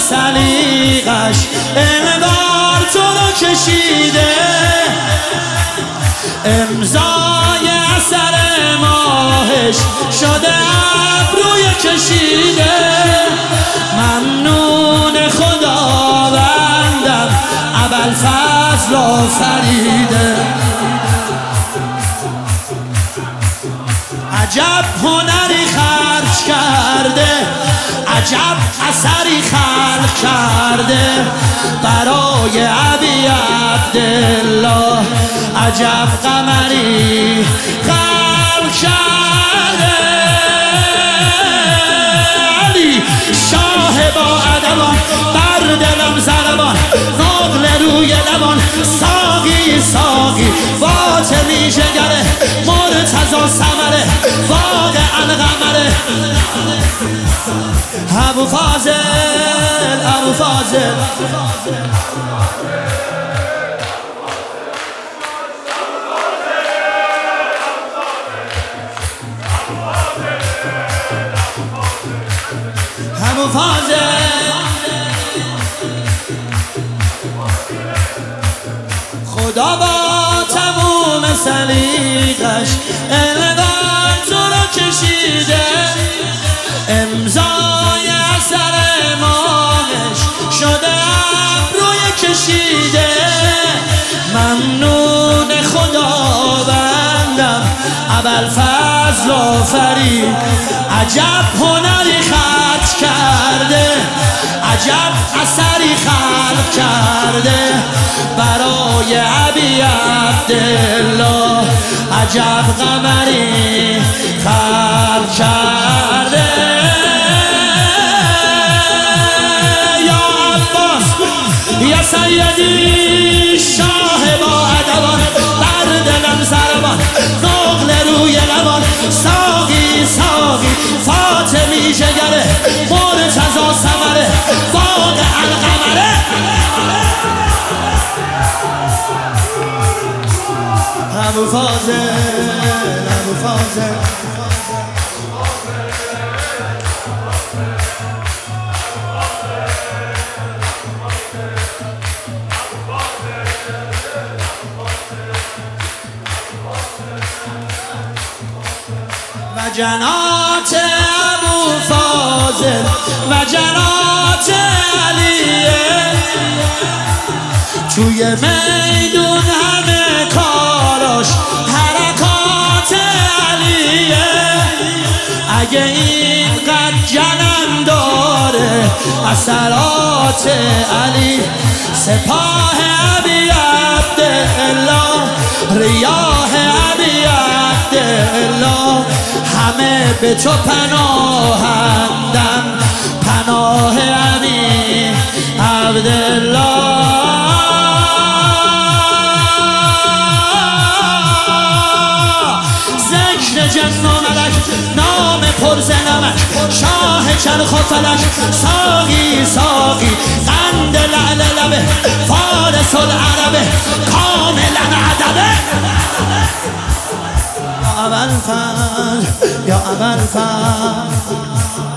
سلیقش انگار تو رو کشیده، امضای اثر ماهش شده ابروی کشیده. ممنون خداوندم ابوالفضل آفریده. عجب هنری خرج کرده، عجب اثری خلق کرده برای ابی عبدالله، عجب قمری خلق کرده. علی شاه با ادبان بر دلم ضربان، نقل روی لبان ساقی ساقی فاطمی جگره مرتضی ثمره واقعا قمره. ابوالفاضل ابوالفاضل خدا با تموم سلیقش انگار تو رو کشیده، امضای اثر ماهش شده ابروی کشیده. ممنون خداوندم ابوالفضل آفرید. عجب هنری خرج کرده، عجب اثری خلق کرده برای ابی عبدالله، عجب قمری خلق کرده. یا عباس یا سیدی شاه با ادبان بر دلم ضربان، نقل روی لبان ساقی ساقی فاطمی جگره مرتضی ثمره واقعا قمره. ابوالفاضل ابوالفاضل و جنات ابوالفاضل و جنات علیه، توی میدون همه کاراش حرکات علیه. اگه اینقدر جنم داره اثرات علی، سپاه ابی عبدالله ریاح ابی عبدالله، همه به تو پناهندن پناه ابی عبدالله. ذکر جن و ملک نام پرز نمک شاه چرخ و فلک ساقی ساقی قند لعل لبه فارس العربه کاملا ادبه. یا ابوالفضل یا ابوالفضل